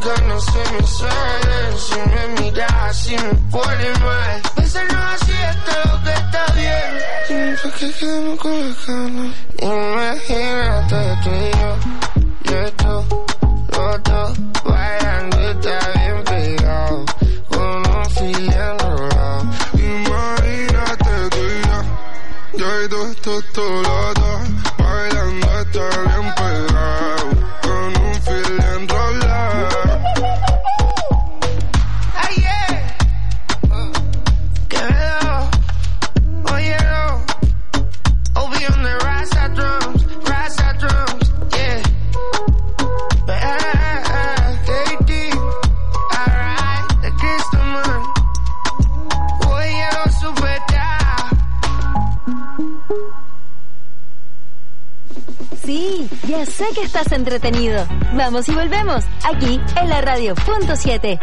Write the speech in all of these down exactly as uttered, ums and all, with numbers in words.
ganas se me salen. Si me miras, si me pone mal. Bésalo así, está lo que está bien. Dime pa' que quedemos con las ganas. Imagínate tú y yo, yo y tú, los dos bailando, está bien pegado, con un fil enrolado. Imagínate tú y yo, yo y tú, tú, tú, los dos bailando, está bien pegado, con un fil enrolado. Ay, yeah. Que me da, oye, no. Obi on the Rasa drums, Rasa drums, yeah. Uh, K D, alright, the Crystal Man. Oye, no supera. Sí, ya sé que estás entretenido. Vamos y volvemos, aquí en la radio punto siete.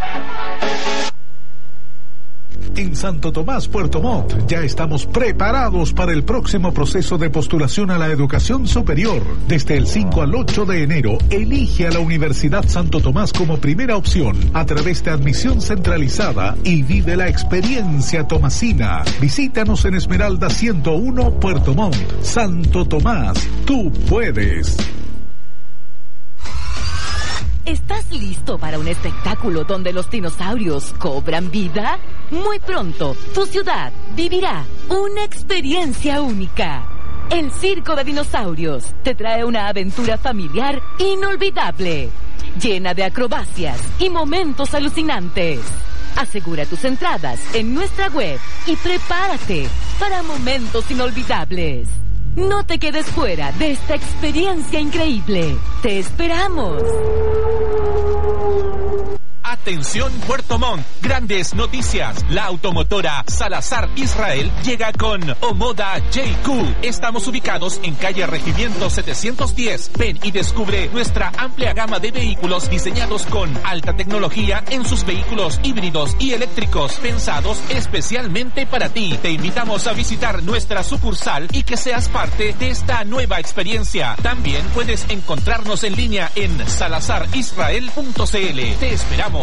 En Santo Tomás, Puerto Montt, ya estamos preparados para el próximo proceso de postulación a la educación superior. Desde el cinco al ocho de enero, elige a la Universidad Santo Tomás como primera opción a través de admisión centralizada y vive la experiencia tomasina. Visítanos en Esmeralda ciento uno, Puerto Montt. Santo Tomás, tú puedes. ¿Estás listo para un espectáculo donde los dinosaurios cobran vida? Muy pronto, tu ciudad vivirá una experiencia única. El Circo de Dinosaurios te trae una aventura familiar inolvidable, llena de acrobacias y momentos alucinantes. Asegura tus entradas en nuestra web y prepárate para momentos inolvidables. No te quedes fuera de esta experiencia increíble. ¡Te esperamos! Atención Puerto Montt, grandes noticias. La automotora Salazar Israel llega con Omoda J Q. Estamos ubicados en calle Regimiento setecientos diez. Ven y descubre nuestra amplia gama de vehículos diseñados con alta tecnología en sus vehículos híbridos y eléctricos, pensados especialmente para ti. Te invitamos a visitar nuestra sucursal y que seas parte de esta nueva experiencia. También puedes encontrarnos en línea en salazar israel punto c l. Te esperamos.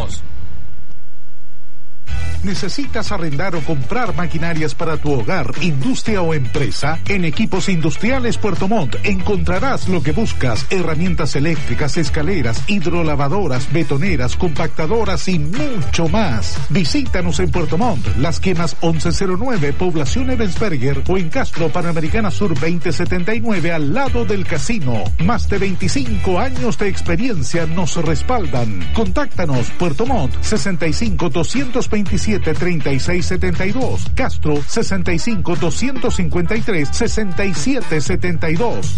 ¿Necesitas arrendar o comprar maquinarias para tu hogar, industria o empresa? En Equipos Industriales Puerto Montt encontrarás lo que buscas: herramientas eléctricas, escaleras, hidrolavadoras, betoneras, compactadoras y mucho más. Visítanos en Puerto Montt, Las Quemas once cero nueve, Población Ebensberger, o en Castro, Panamericana Sur veinte setenta y nueve, al lado del casino. Más de veinticinco años de experiencia nos respaldan. Contáctanos: Puerto Montt, sesenta y cinco, doscientos veintisiete, treinta y seis setenta y dos, Castro, sesenta y cinco, doscientos cincuenta y tres, sesenta y siete setenta y dos.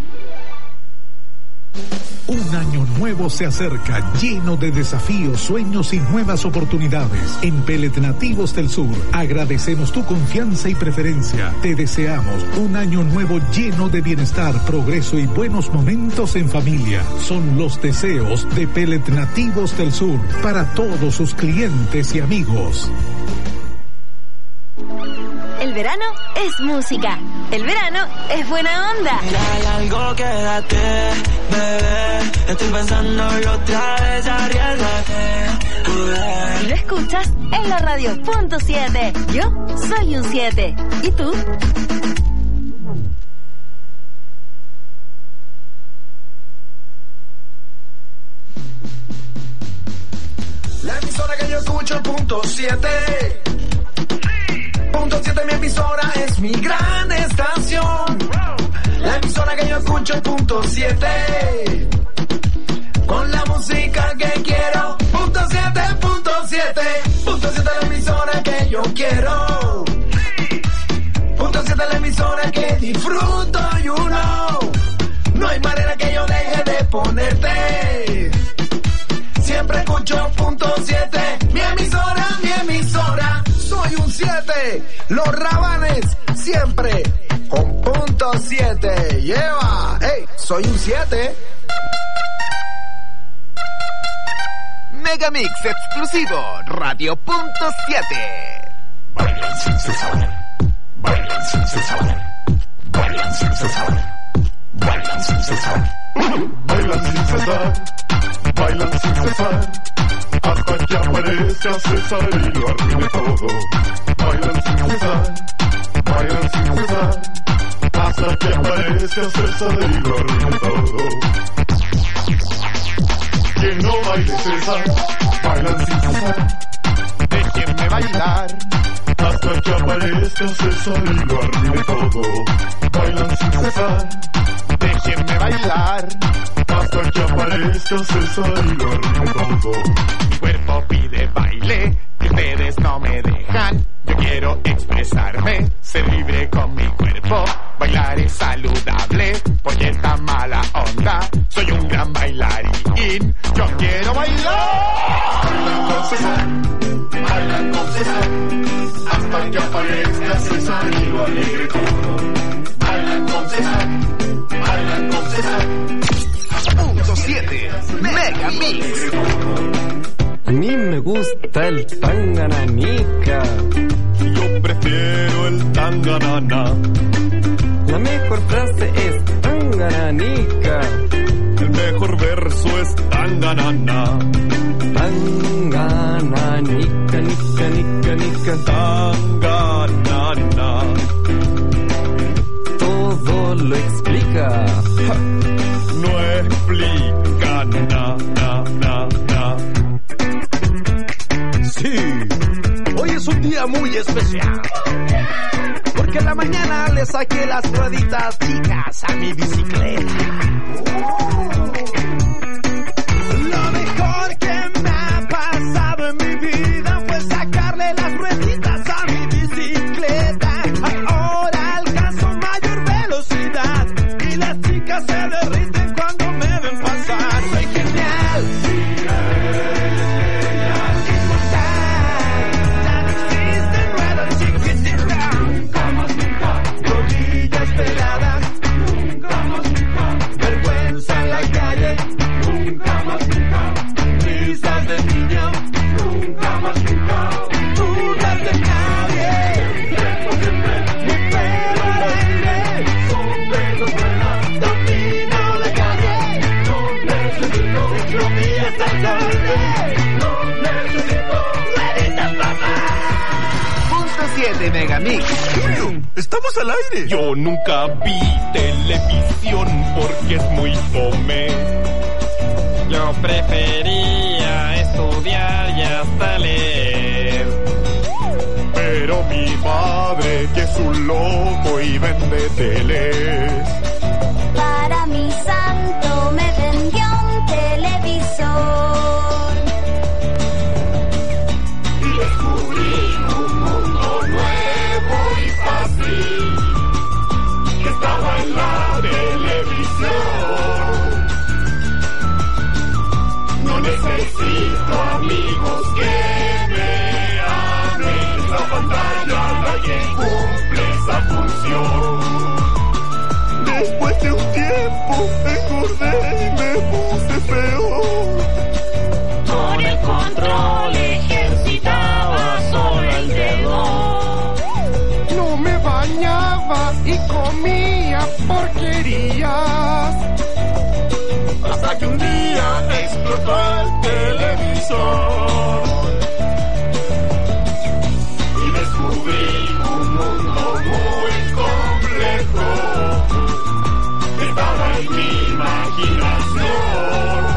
Un año nuevo se acerca, lleno de desafíos, sueños y nuevas oportunidades. En Pellet Nativos del Sur agradecemos tu confianza y preferencia. Te deseamos un año nuevo lleno de bienestar, progreso y buenos momentos en familia. Son los deseos de Pellet Nativos del Sur para todos sus clientes y amigos. El verano es música. El verano es buena onda. Mira, hay algo, quédate, bebé. Estoy pensándolo otra vez, arriesgate. Y lo escuchas en la radio punto siete. Yo soy un siete. ¿Y tú? La emisora que yo escucho, punto siete. Punto siete, mi emisora es mi gran estación. La emisora que yo escucho, punto siete. Con la música que quiero, punto siete, punto siete. Punto siete, la emisora que yo quiero. Punto siete, la emisora que disfruto, you know. No hay manera que yo deje de ponerte. Siempre escucho punto siete. Mi emisora, mi emisora. Soy un siete. Los Rabanes siempre con punto siete. Lleva. Hey, soy un siete. Megamix exclusivo, radio punto siete. Bailan sin cesar. Bailan sin cesar. Bailan sin cesar. Bailan sin cesar. Bailan sin cesar. bailan sin cesar, hasta que aparezca César y lo arruine todo. Bailan sin cesar, bailan sin cesar, hasta que aparezca César y lo arruine todo. Quien no baile César, bailan sin cesar, déjenme bailar, hasta que aparezca César y lo arruine todo. Bailan sin cesar, déjenme bailar, hasta que aparezca César y lo arruine todo. Mi cuerpo pide baile, y ustedes no me dejan. Yo quiero expresarme, ser libre con mi cuerpo. Bailar es saludable, porque esta mala onda. Soy un gran bailarín, yo quiero bailar. Bailan con César, bailan con César, hasta que aparezca César y lo alegre todo. Bailan con César, bailan con César. Punto siete Mega Mix. A mí me gusta el tangananica. Yo prefiero el tanganana. La mejor frase es tangananica. El mejor verso es tanganana. Tangananica, nica, nica, nica. Tanganana. Todo lo explica. Ja. No explica na, na, na, na. Sí, hoy es un día muy especial, porque en la mañana le saqué las rueditas chicas a mi bicicleta. Lo mejor que me ha pasado en mi vida fue sacarle las rueditas a mi bicicleta. Ahora alcanzo mayor velocidad y las chicas se derriten cuando me ven pasar. Soy genial. siete Megamix. Julio, estamos al aire. Yo nunca vi televisión porque es muy fome. Yo prefería estudiar y hasta leer. Pero mi padre, que es un loco y vende teles, para mi santo me vendió un televisor. Y descubrí un mundo nuevo y fácil que estaba en la televisión. No necesito amigos que me amen. La pantalla nadie cumple esa función. Después de un tiempo engordé y me puse peor. Con el control ejercitaba solo el dedo. No me bañaba y comía porquerías. Hasta que un día explotó el televisor. Y descubrí un mundo muy complejo. Estaba en mi imaginación.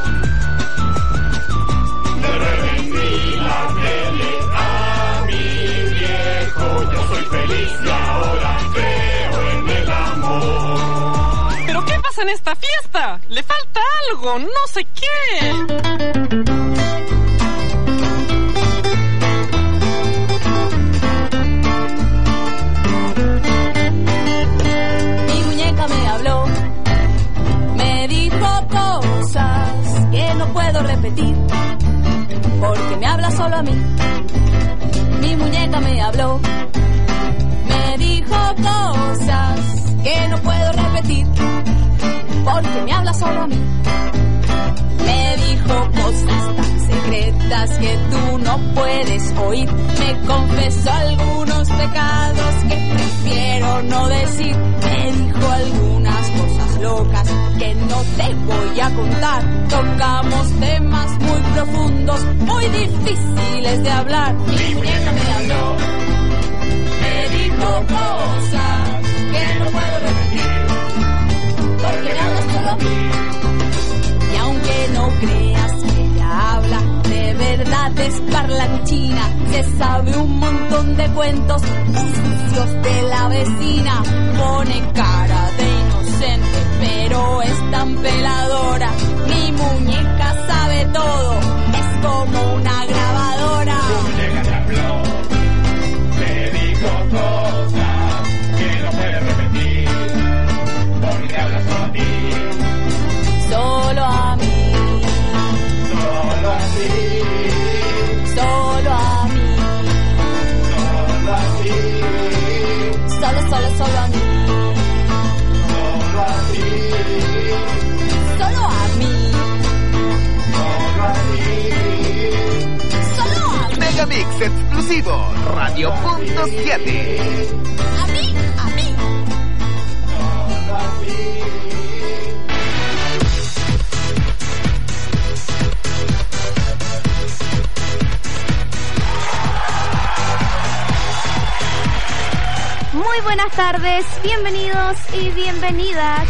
Le revendí la tele a mi viejo. Yo soy feliz y ahora creo en el amor. ¿Pero qué pasa en esta fiesta? Le falta algo, no sé qué. Mi muñeca me habló, me dijo cosas que no puedo repetir, porque me habla solo a mí. Mi muñeca me habló, me dijo cosas que no puedo repetir, porque me habla solo a mí. Me dijo cosas tan secretas cositas que tú no puedes oír. Me confesó algunos pecados que prefiero no decir. Me dijo algunas cosas locas que no te voy a contar. Tocamos temas muy profundos, muy difíciles de hablar. Mi muñeca me habló, me dijo cosas que no puedo repetir, porque me hablas solo a mí. Y aunque no creas que ella habla, de verdad es parlanchina. Se sabe un montón de cuentos sucios de la vecina. Pone cara de inocente, pero es tan peladora. Mi muñeca sabe todo, es como una grabadora. Tu muñeca te habló, te dijo cosas que no puedes repetir, porque hablas solo a ti. Solo a mí. Solo a ti. Solo a mí. Solo a ti. Solo, solo, solo a mí. Solo a ti. Solo a mí. Solo a ti. Solo a mí. Megamix exclusivo, Radio Punto siete. A mí, a mí. Solo a ti. Muy buenas tardes, bienvenidos y bienvenidas.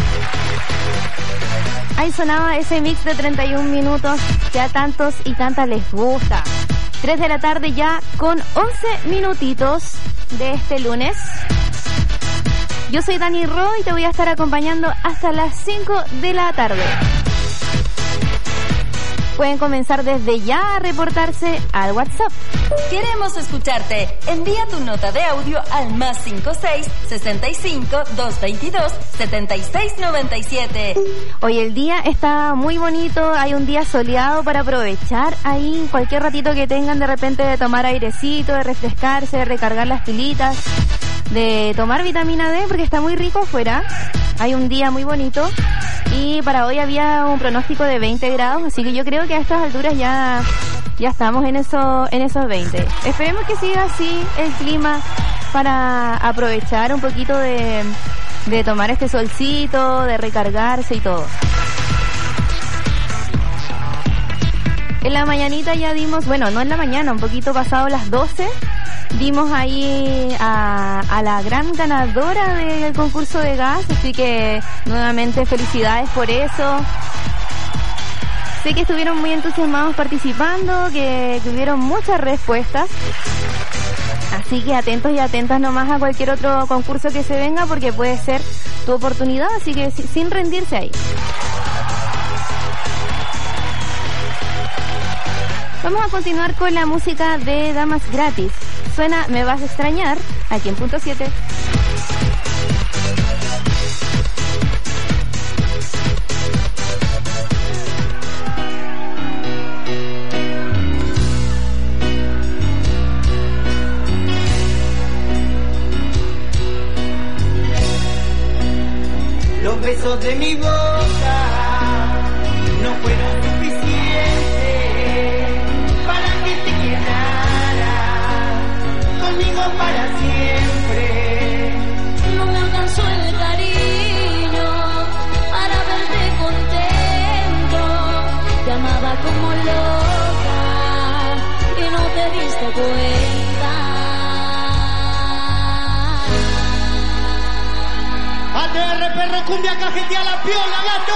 Ahí sonaba ese mix de treinta y un minutos que a tantos y tantas les gusta. tres de la tarde ya con once minutitos de este lunes. Yo soy Dani Ro y te voy a estar acompañando hasta las cinco de la tarde. Pueden comenzar desde ya a reportarse al WhatsApp. Queremos escucharte. Envía tu nota de audio al más cinco seis, sesenta y cinco, doscientos veintidós, setenta y seis noventa y siete. Hoy el día está muy bonito, hay un día soleado para aprovechar ahí cualquier ratito que tengan de repente de tomar airecito, de refrescarse, de recargar las pilitas, de tomar vitamina D porque está muy rico afuera. Hay un día muy bonito y para hoy había un pronóstico de veinte grados, así que yo creo que a estas alturas ya ya estamos en eso, en esos veinte. Esperemos que siga así el clima para aprovechar un poquito de, de tomar este solcito, de recargarse y todo. En la mañanita ya dimos, bueno, no en la mañana, un poquito pasado las doce, dimos ahí a, a la gran ganadora del concurso de gas, así que nuevamente felicidades por eso. Sé que estuvieron muy entusiasmados participando, que tuvieron muchas respuestas, así que atentos y atentas nomás a cualquier otro concurso que se venga porque puede ser tu oportunidad, así que sin rendirse ahí. Vamos a continuar con la música de Damas Gratis. Suena Me Vas a Extrañar, aquí en Punto siete. Los besos de mi boca no fueron suficientes para que te quedaras conmigo para siempre. No me alcanzó el cariño para verte contento. Te amaba como loca y no te diste cuenta. A T R Perro Cumbia cajetea la piola, gato.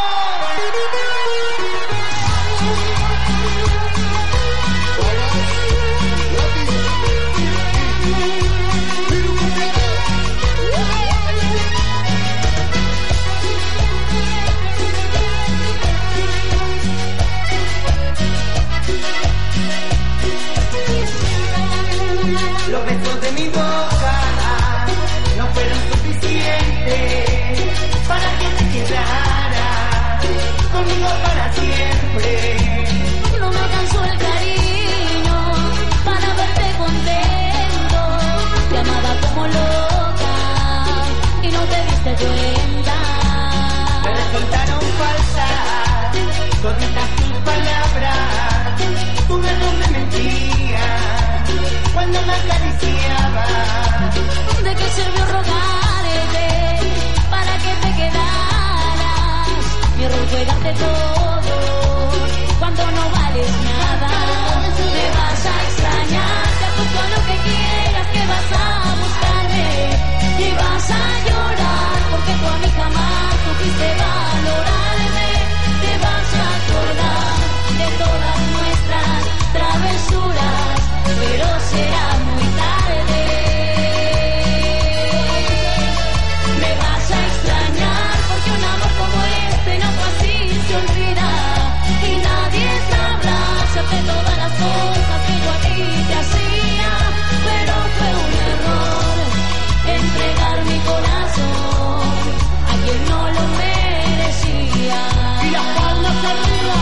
Los besos de mi boca no fueron suficientes para que te quedaras conmigo para siempre. No me alcanzó el cariño para verte contento. Te amaba como loca y no te diste cuenta. Me resultaron falsas toditas tus palabras. sirvió rogarte para que te quedaras. Mi error fue darte todo cuando no vales nada. Me vas a extrañar, te apuesto a lo que quieras que vas a buscarme y vas a llorar porque tú a mí jamás supiste valorarme. Te vas a acordar de todas nuestras travesuras, pero será muy tarde. Me vas a extrañar porque un amor como este no fácil se olvida y nadie sabrá hacerte todas las cosas que yo a ti te hacía, pero fue un error entregar mi corazón a quien no lo merecía. Y las palmas arriba.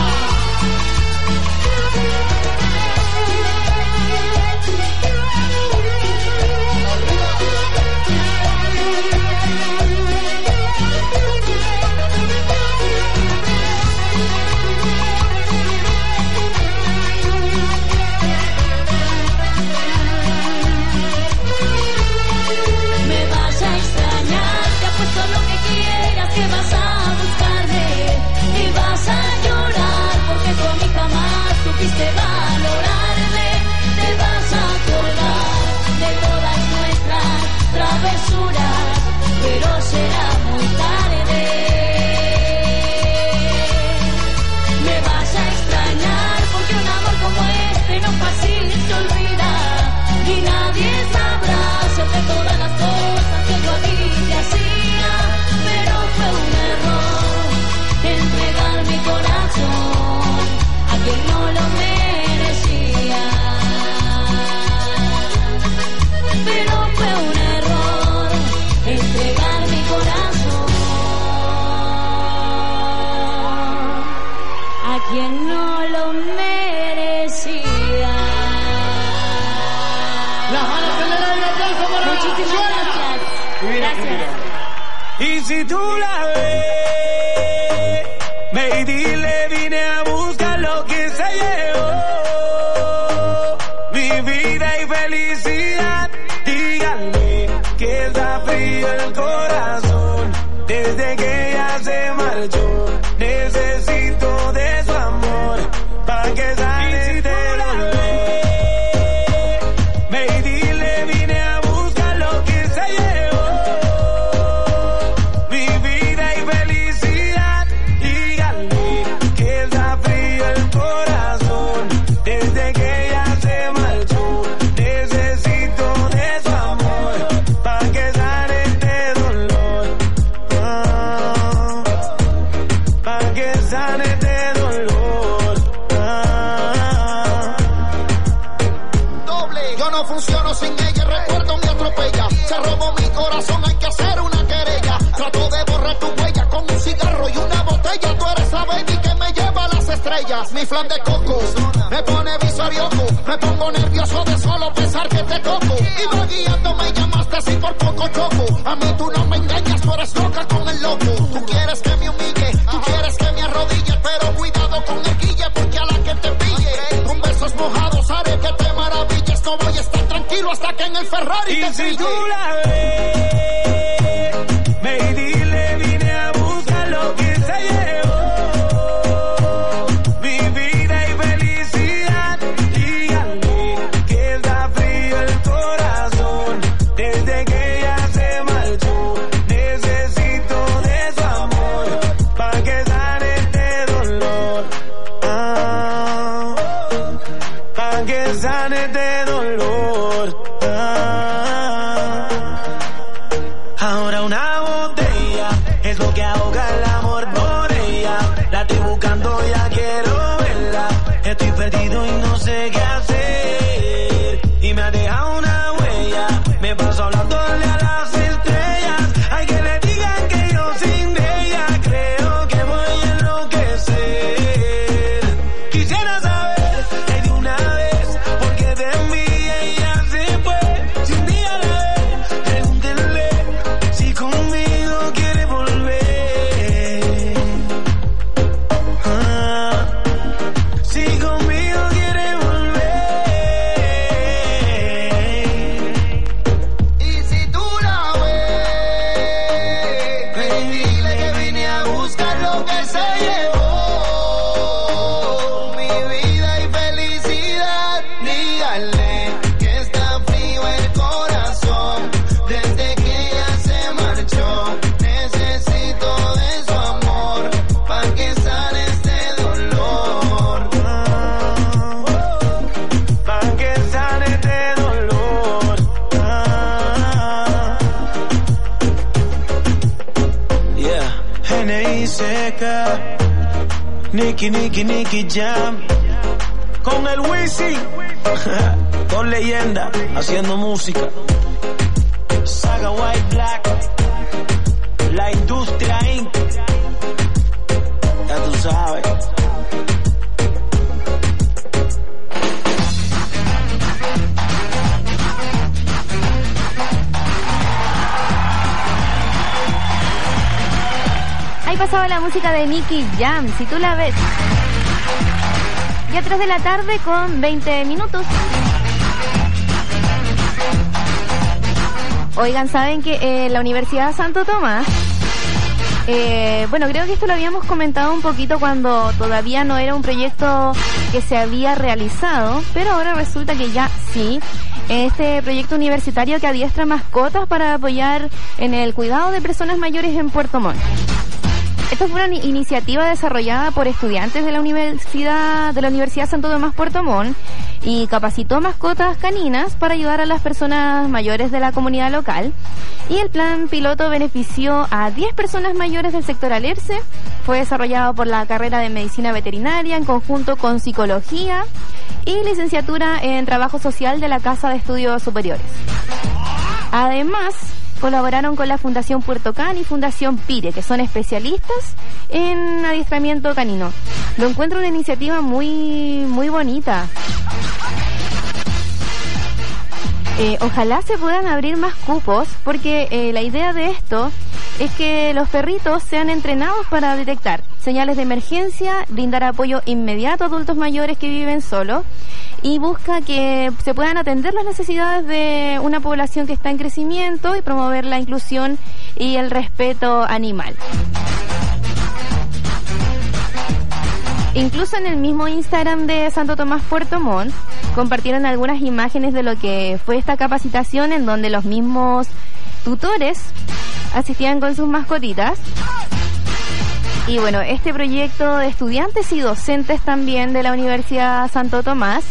Me vas a extrañar, te apuesto a lo que quieras que vas a buscarme y vas a llorar porque tú a mí jamás supiste valorarme. Te vas a acordar de todas nuestras travesuras, pero será muy tarde. Me vas a extrañar porque un amor como este no fácil se olvida y nadie sabrá hacerte todas las cosas que yo a ti te hacía, pero fue un error entregar mi corazón a quien no lo merecía. Pero fue un error entregar mi corazón a quien no lo merecía. Muchísimas gracias. Gracias. Y si tú la ves, ve y dile, vine a buscar lo que se llevó. Mi vida y felicidad, díganle que está frío el corazón. Desde que ella se marchó, necesito de su amor, pa' que sane de dolor. Ve y dile, vine a buscar lo que se llevó. Mi vida y felicidad, díganle que está frío el corazón. Desde que ella se marchó, necesito de su amor, pa' que sane este dolor. Ah, pa' que sane este dolor. Ah. Doble, yo no funciono sin ella, recuerdo me atropella. Se robó mi corazón, hay que hacer una querella. Trato de borrar tu huella con un cigarro y una botella. Tú eres la baby que me lleva a las estrellas. Mi flan de coco me pone visorioco. Me pongo nervioso de solo pensar que te toco. Iba guiando, me llamaste así por poco choco. A mí tú no me engañas, tú eres loca con el loco. Tú quieres que me humille, tú quieres que me arrodille, pero cuidado con el guille porque a la que te pille con besos mojados haré que te maravilles. No voy a estar tranquilo hasta que en el Ferrari Y te si pille. tú la ves, ve y dile, vine a buscar lo que se llevó. Mi vida y felicidad, díganle que está frío el corazón. Desde que ella se marchó, necesito de su amor, pa' que sane este dolor. Ah, pa' que sane este dolor. Ah. Ahora una botella es lo que ahoga el amor por ella. La estoy buscando, ya quiero verla. Estoy perdido y no sé qué hacer. Y me ha dejado una huella. Me paso hablándole a las estrellas. Hay que le digan que yo sin ella creo que voy a enloquecer. Quisiera saber de una vez por qué de mí ella se fue. Si un día la ve, pregúntenle si conmigo quiere volver. Ah, si conmigo quiere volver. Y si tú la acá. Nicky, Nicky, Nicky Jam. Con el Wisin. Con leyenda, haciendo música. Saga White Black. La industria incorporated. Ya tú sabes. Ahí pasaba la música de Nicky Jam, si tú la ves. Ya tres de la tarde con veinte minutos. Oigan, ¿saben que eh, la Universidad Santo Tomás, eh, bueno, creo que esto lo habíamos comentado un poquito cuando todavía no era un proyecto que se había realizado, pero ahora resulta que ya sí, este proyecto universitario que adiestra mascotas para apoyar en el cuidado de personas mayores en Puerto Montt. Esta fue una iniciativa desarrollada por estudiantes de la Universidad de la Universidad Santo Tomás Puerto Montt y capacitó mascotas caninas para ayudar a las personas mayores de la comunidad local. Y el plan piloto benefició a diez personas mayores del sector Alerce. Fue desarrollado por la carrera de Medicina Veterinaria en conjunto con Psicología y Licenciatura en Trabajo Social de la Casa de Estudios Superiores. Además, colaboraron con la Fundación Puerto Can y Fundación Pire, que son especialistas en adiestramiento canino. Lo encuentro una iniciativa muy, muy bonita. Eh, ojalá se puedan abrir más cupos, porque eh, la idea de esto es que los perritos sean entrenados para detectar señales de emergencia, brindar apoyo inmediato a adultos mayores que viven solos, y busca que se puedan atender las necesidades de una población que está en crecimiento y promover la inclusión y el respeto animal. Incluso en el mismo Instagram de Santo Tomás Puerto Montt compartieron algunas imágenes de lo que fue esta capacitación, en donde los mismos tutores asistían con sus mascotitas. Y bueno, este proyecto de estudiantes y docentes también de la Universidad Santo Tomás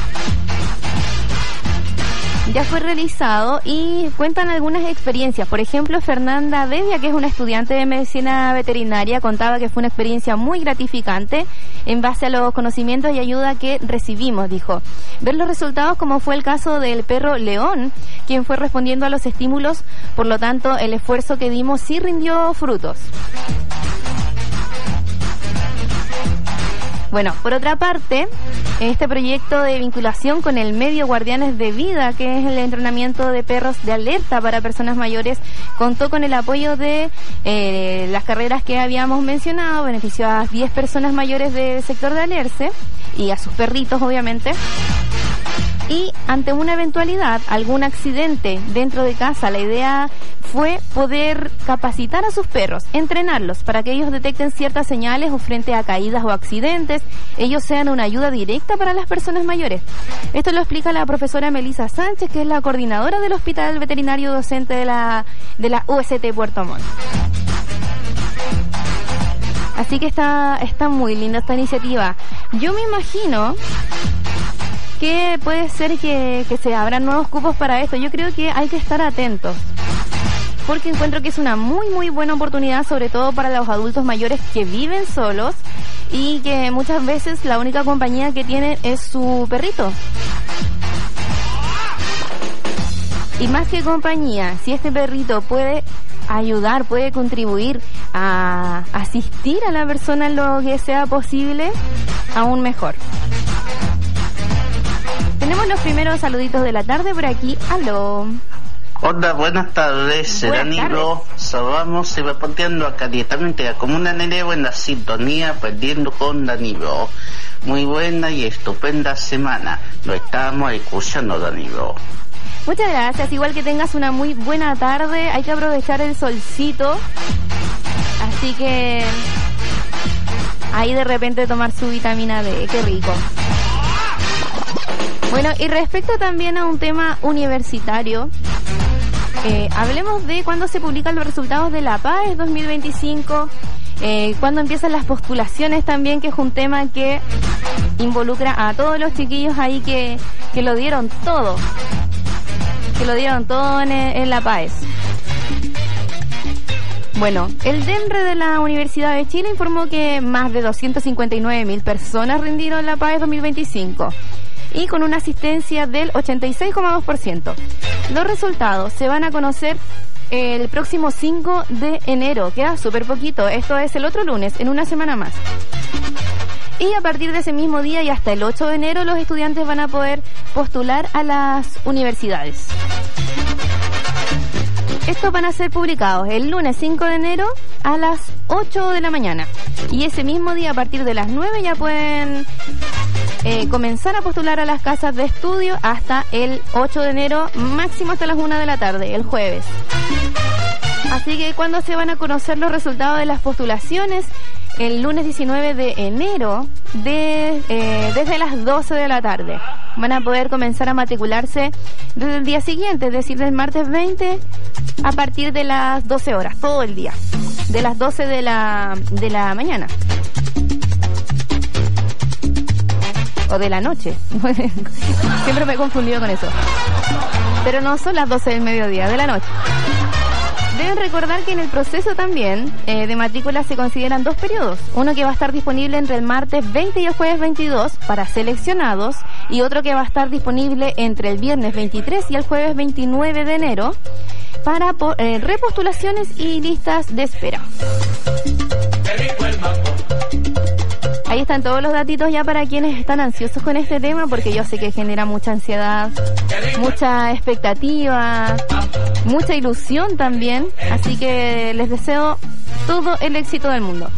ya fue realizado y cuentan algunas experiencias. Por ejemplo, Fernanda Bedia, que es una estudiante de medicina veterinaria, contaba que fue una experiencia muy gratificante en base a los conocimientos y ayuda que recibimos. Dijo, ver los resultados, como fue el caso del perro León, quien fue respondiendo a los estímulos, por lo tanto el esfuerzo que dimos sí rindió frutos. Bueno, por otra parte, este proyecto de vinculación con el medio Guardianes de Vida, que es el entrenamiento de perros de alerta para personas mayores, contó con el apoyo de eh, las carreras que habíamos mencionado, benefició a diez personas mayores del sector de Alerce y a sus perritos, obviamente. Y ante una eventualidad, algún accidente dentro de casa, la idea fue poder capacitar a sus perros, entrenarlos para que ellos detecten ciertas señales o frente a caídas o accidentes, ellos sean una ayuda directa para las personas mayores. Esto lo explica la profesora Melissa Sánchez, que es la coordinadora del Hospital Veterinario Docente de la, de la U S T Puerto Montt. Así que está, está muy linda esta iniciativa. Yo me imagino que puede ser que, que se abran nuevos cupos para esto. Yo creo que hay que estar atentos, porque encuentro que es una muy muy buena oportunidad, sobre todo para los adultos mayores que viven solos y que muchas veces la única compañía que tienen es su perrito. Y más que compañía, si este perrito puede ayudar, puede contribuir a asistir a la persona en lo que sea posible, aún mejor. Tenemos los primeros saluditos de la tarde por aquí. Aló. Hola, buenas tardes, Seranilo. Saludamos y reportando acá directamente de la Comuna Nereo en la sintonía, perdiendo con Danilo. Muy buena y estupenda semana. Lo estamos escuchando, Danilo. Muchas gracias, igual que tengas una muy buena tarde. Hay que aprovechar el solcito, así que ahí de repente tomar su vitamina D, qué rico. Bueno, y respecto también a un tema universitario, eh, hablemos de cuándo se publican los resultados de la P A E S dos mil veinticinco, eh, cuándo empiezan las postulaciones también, que es un tema que involucra a todos los chiquillos ahí que, que lo dieron todo, que lo dieron todo en, en la P A E S. Bueno, el DENRE de la Universidad de Chile informó que más de doscientas cincuenta y nueve mil personas rindieron la PAES dos mil veinticinco y con una asistencia del ochenta y seis coma dos por ciento. Los resultados se van a conocer el próximo cinco de enero, queda súper poquito, esto es el otro lunes, en una semana más. Y a partir de ese mismo día y hasta el ocho de enero los estudiantes van a poder postular a las universidades. Estos van a ser publicados el lunes cinco de enero a las ocho de la mañana. Y ese mismo día a partir de las nueve ya pueden eh, comenzar a postular a las casas de estudio hasta el ocho de enero, máximo hasta las una de la tarde, el jueves. Así que cuando se van a conocer los resultados de las postulaciones, el lunes diecinueve de enero de, eh, desde las doce de la tarde. Van a poder comenzar a matricularse desde el día siguiente, es decir, del martes veinte a partir de las doce horas, todo el día, de las doce de la, de la mañana. O de la noche. Siempre me he confundido con eso. Pero no son las doce del mediodía, de la noche. Deben recordar que en el proceso también eh, de matrícula se consideran dos periodos. Uno que va a estar disponible entre el martes veinte y el jueves veintidós para seleccionados y otro que va a estar disponible entre el viernes veintitrés y el jueves veintinueve de enero para eh, repostulaciones y listas de espera. Ahí están todos los datitos ya para quienes están ansiosos con este tema, porque yo sé que genera mucha ansiedad, mucha expectativa, mucha ilusión también, así que les deseo todo el éxito del mundo.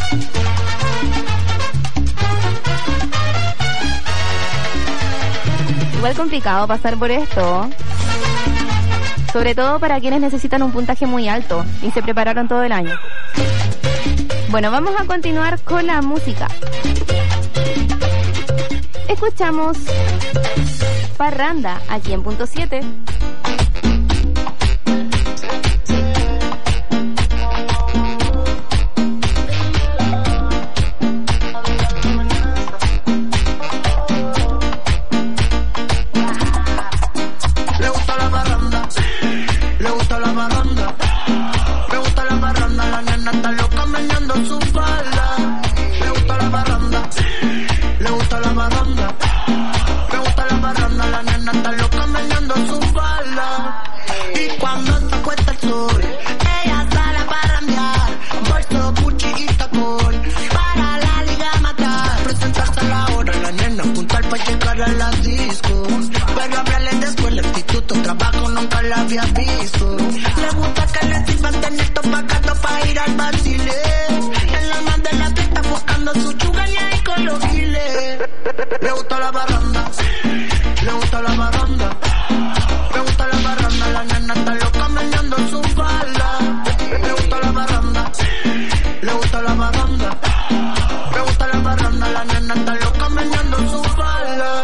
Igual complicado pasar por esto, sobre todo para quienes necesitan un puntaje muy alto y se prepararon todo el año. Bueno, vamos a continuar con la música. Escuchamos Parranda aquí en Punto siete. Le gusta la parranda, le gusta la parranda, le gusta la parranda, la nena está loca meneando su falda. Le gusta la parranda, le gusta la parranda, le gusta la parranda, la nena está loca meneando su falda. Y cuando se acuesta el sol, ella sale a parrandear, bolso, Gucci y tacón, para la liga a matar. Presentarse a la hora, la nena apuntar para llegar a la disco, pero hablarle de escuela, instituto, trabajo, nunca la había visto. Le gusta que le sirvan tener todo pagado para ir al vacile. En la más de la fiesta buscando su chuga y ahí con los giles. Le gusta la parranda, le gusta la parranda, le gusta la parranda, la nena está loca meneando su falda. Le gusta la parranda, le gusta la parranda, le gusta la parranda, la nena está loca meneando su falda.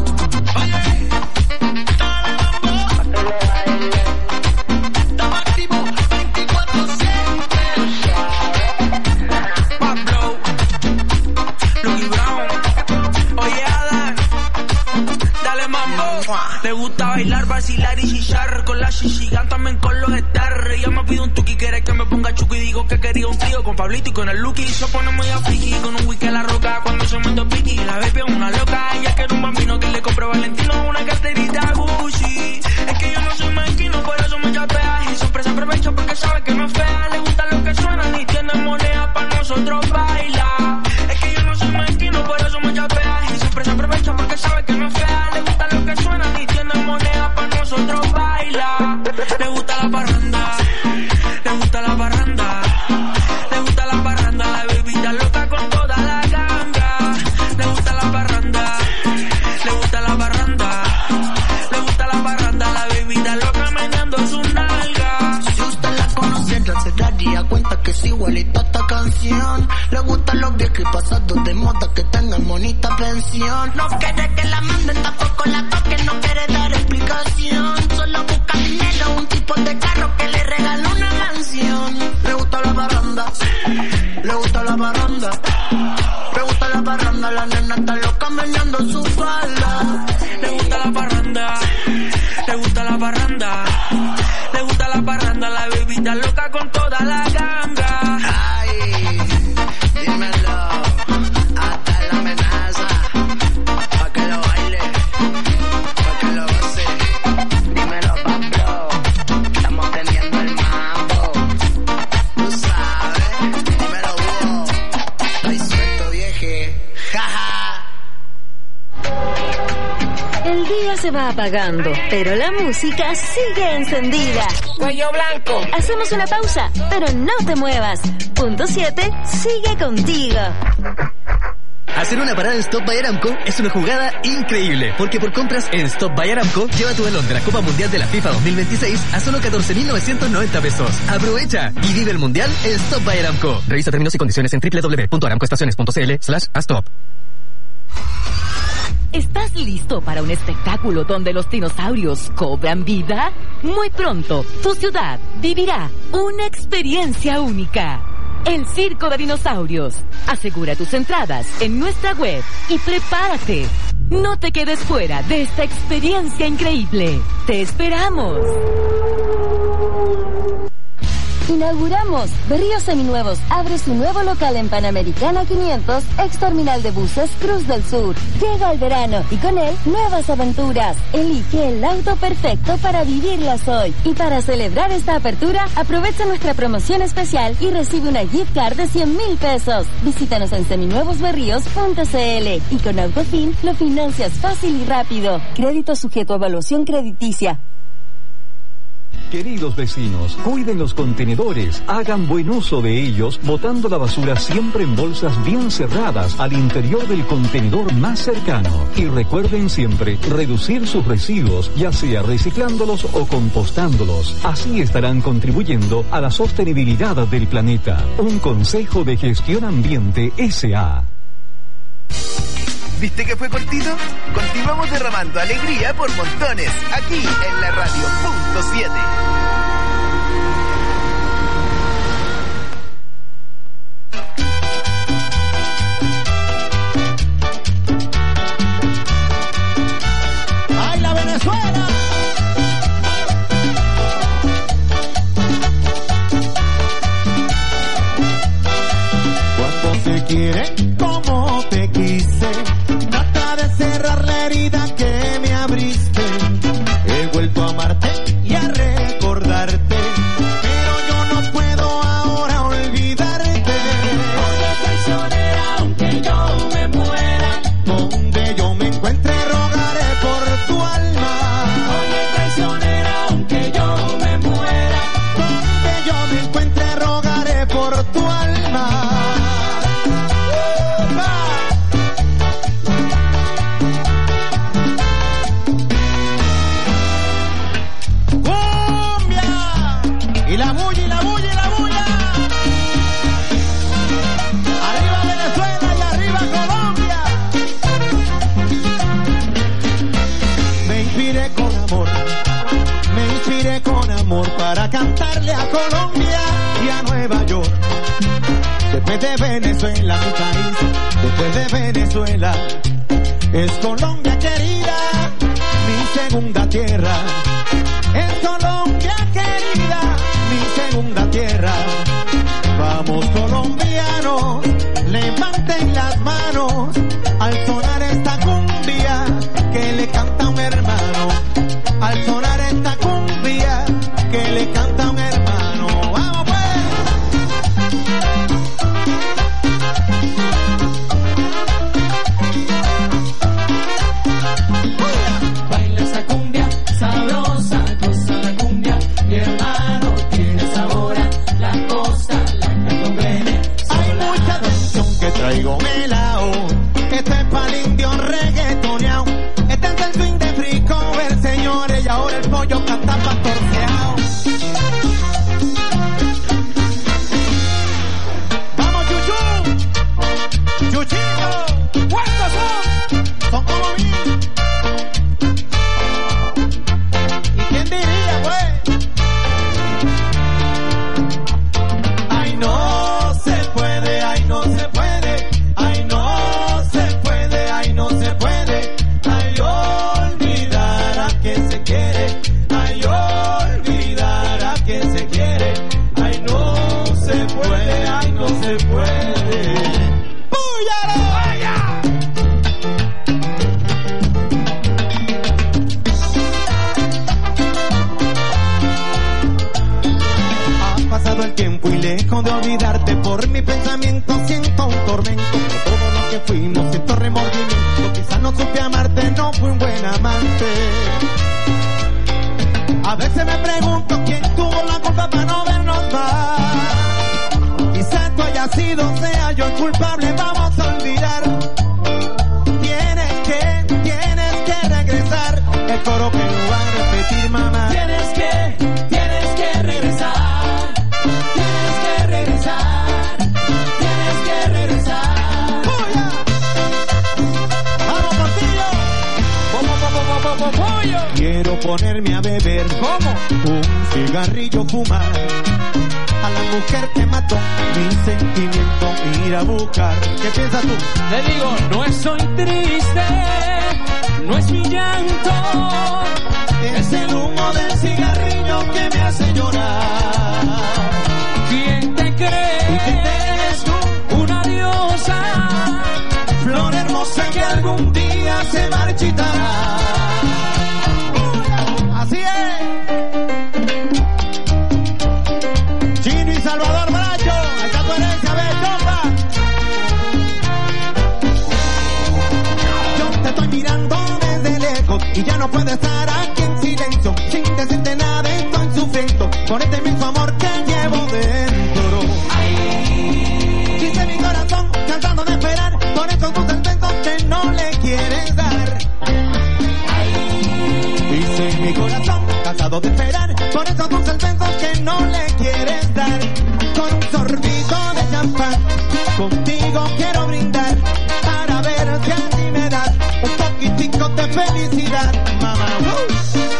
Le gusta bailar, vacilar y chillar con la shishigan, también con los estar. Ella me pide un tuki, quiere que me ponga chuki. Digo que quería un trío con Pablito y con el Lucky. Se pone muy a friki con un whisky a la roca cuando se mete piqui. La bebé es una loca, ella quiere un bambino que le compre Valentino, una carterita Gucci. Es que yo no soy mezquino, por eso me chapea y siempre se aprovecha porque sabe que no es fea. Le gusta lo que suena y tiene moneda para nosotros bailar. Es que yo no soy mezquino, por eso me chapea y siempre se aprovecha porque sabe que no es fea. Le gusta lo que suena y tiene moneda para nosotros bailar. Le gusta la parranda, le gusta la parranda, le gusta la parranda, la bebida loca con toda la ganga. Le gusta la parranda, le gusta la parranda, le gusta la parranda, la bebida loca meneando su nalga. Si usted la conociera se daría cuenta que es igualita esta canción. Le gustan los viejos y pasados de moda que tengan bonita pensión. No quiere que la manden, tampoco la toquen, no quiere dar explicación. Solo busca dinero, un tipo de carro que le regala una mansión. Le gusta la parranda, le gusta la parranda, le gusta la parranda, la nena está loca meneando su falda. Le gusta la parranda, le gusta la parranda, le gusta la parranda, la bebida loca con toda la ganga. energía se va apagando, pero la música sigue encendida. Cuello blanco. Hacemos una pausa, pero no te muevas. Punto siete sigue contigo. Hacer una parada en Stop by Aramco es una jugada increíble, porque por compras en Stop by Aramco, lleva tu balón de la Copa Mundial de la FIFA dos mil veintiséis a solo catorce mil novecientos noventa pesos. Aprovecha y vive el Mundial en Stop by Aramco. Revisa términos y condiciones en doble u doble u doble u punto aramcoestaciones punto c l slash a stop. ¿Estás listo para un espectáculo donde los dinosaurios cobran vida? Muy pronto, tu ciudad vivirá una experiencia única. El Circo de Dinosaurios. Asegura tus entradas en nuestra web y prepárate. No te quedes fuera de esta experiencia increíble. ¡Te esperamos! Inauguramos. Berríos Seminuevos abre su nuevo local en Panamericana quinientos, ex terminal de buses Cruz del Sur. Llega el verano y con él nuevas aventuras. Elige el auto perfecto para vivirlas hoy. Y para celebrar esta apertura, aprovecha nuestra promoción especial y recibe una gift card de cien mil pesos. Visítanos en seminuevos berríos punto c l y con Autofin lo financias fácil y rápido. Crédito sujeto a evaluación crediticia. Queridos vecinos, cuiden los contenedores, hagan buen uso de ellos, botando la basura siempre en bolsas bien cerradas al interior del contenedor más cercano. Y recuerden siempre reducir sus residuos, ya sea reciclándolos o compostándolos. Así estarán contribuyendo a la sostenibilidad del planeta. Un consejo de Gestión Ambiente S A ¿Viste que fue cortito? Continuamos derramando alegría por montones, aquí en la radio punto siete. ¡Ay, la Venezuela! Cuando se quiere, como te quise, trata de cerrar la herida que me abriste. He vuelto a amarte y a recordarte, pero yo no puedo ahora olvidarte. Oye, traicionera, aunque yo me muera, donde yo me encuentre rogaré por tu alma. Oye, traicionera, aunque yo me muera, donde yo me encuentre rogaré por tu alma. Y la bulla, y la bulla, y la bulla. Arriba Venezuela y arriba Colombia. Me inspiré con amor, me inspiré con amor para cantarle a Colombia y a Nueva York. Después de Venezuela, mi país, después de Venezuela, es Colombia querida, mi segunda tierra. Es Colombia querida, mi segunda tierra. Vamos colombianos, levanten las manos al sonar esta cumbia que le canta un hermano. Al sonar esta cumbia que le canta un hermano. ¡Vamos pues! Baila esa cumbia sabrosa, goza la cumbia, mi hermano tiene sabor a la costa, la canto bene. Hay mucha atención que traigo melao, esto es pa'l indio reggaetoneao, este es el swing de frico, el señores, y ahora el pollo canta pastorceao. Vamos chuchu, chuchito, ¿cuántos son? Son como mil. ¿Quién diría, pues? Ay, no se puede, ay, no se puede, ay, no se puede, ay, no se puede, ay, olvidar a quien se quiere, ay, olvidar a quien se quiere, ay, no se puede, ay, no se puede. ¡Púyalo! ¡Vaya! Pasado el tiempo y lejos de olvidarte, por mi pensamiento siento un tormento. Por todo lo que fuimos siento remordimiento. Quizás no supe amarte, no fui un buen amante. A veces me pregunto quién tuvo la culpa para no vernos más. Quizás tú hayas sido, sea yo el culpable, vamos a olvidar. Tienes que, tienes que regresar. El coro que no va a repetir, mamá. Tienes que, tienes que regresar. Tienes que regresar. Tienes que regresar. ¡Puya! ¡Vamos, Portillo! ¡Pollo, pollo, pollo! Quiero ponerme a beber. ¿Cómo? Un cigarrillo, fumar. A la mujer que mató mi sentimiento, ir a buscar. ¿Qué piensas tú? Le digo, no estoy triste, no es mi llanto, es el humo del cigarrillo que me hace llorar. ¿Quién te cree? ¿Y quién eres tú? Una diosa, flor hermosa que algún día se marchitará. Así es. Chino y Salvador Bracho, ahí está tu herencia, ve, chompa. Yo te estoy mirando desde lejos y ya no puedo estar aquí en silencio. Sin decirte nada estoy sufriendo por este mismo amor que llevo dentro. Ay, dice mi corazón cansado de esperar por esos dulces besos que no le quieres dar. Ay, dice mi corazón cansado de esperar por esos dulces besos que no le quieres dar. Con un sorbito de champán contigo quiero brindar para ver si así me das un poquitico de felicidad, mamá. Uh.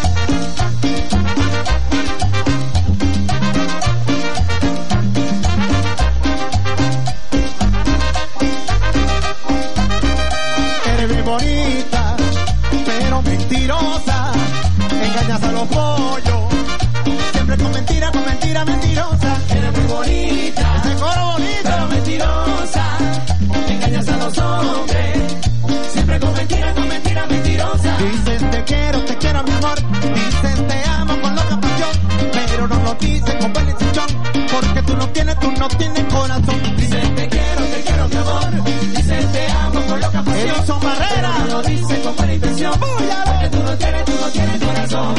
Eres bien bonita, pero mentirosa, engañas a los pollos, siempre con mentira, con mentira mentirosa. Eres muy bonita, ese coro bonito, pero mentirosa, engañas a los hombres, siempre con mentira, con mentira mentirosa. Dices te quiero, te quiero mi amor, dices te amo con loca pasión, pero no lo dices con buen chichón, porque tú no tienes, tú no tienes corazón. Dices te quiero, te quiero mi amor, dices te amo con loca pasión, Edison Barrera, pero no lo dices con buena intención, porque tú no tienes, tú no tienes corazón.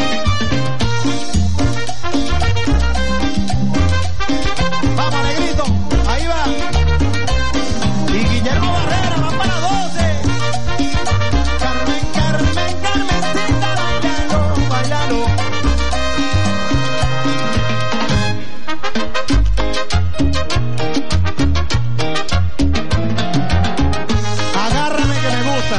Vamos, negrito, ahí va. Y Guillermo Barrera, va para doce. Carmen, Carmen, Carmencita, bailalo, bailalo. Agárrame que me gusta.